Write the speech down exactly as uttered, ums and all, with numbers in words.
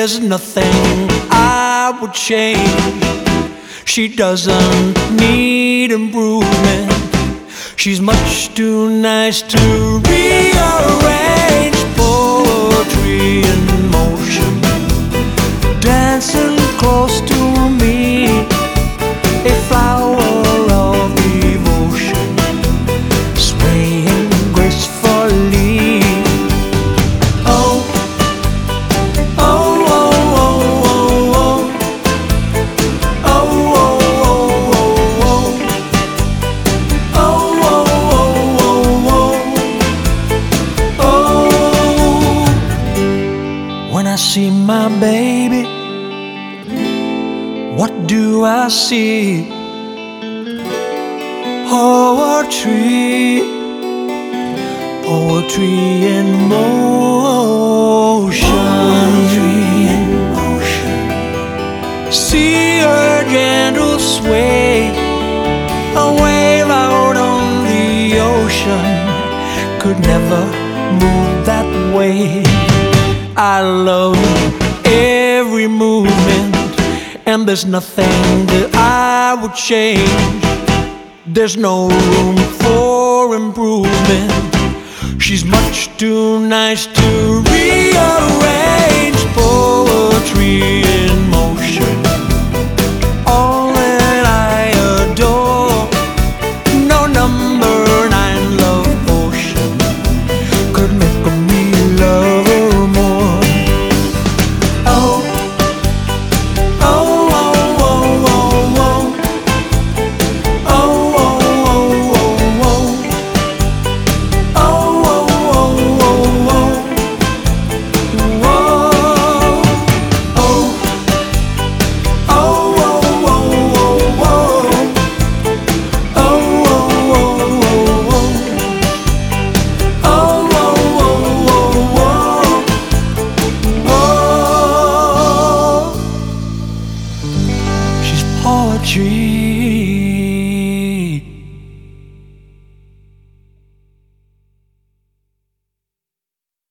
there's nothing I would change. She doesn't need improvement. She's much too nice to rearrange. Poetry in motion, dancing close to me, a flower of devotion, swaying gracefully. Oh, oh, oh, oh, oh, oh, oh, oh, oh, oh, oh, oh. When I see my baby, what do I see? Poetry, poetry in motion. Poetry in motion. See her gentle sway, a wave out on the ocean could never move that way. I love every movement, and there's nothing that I would change. There's no room for improvement. She's much too nice to rearrange.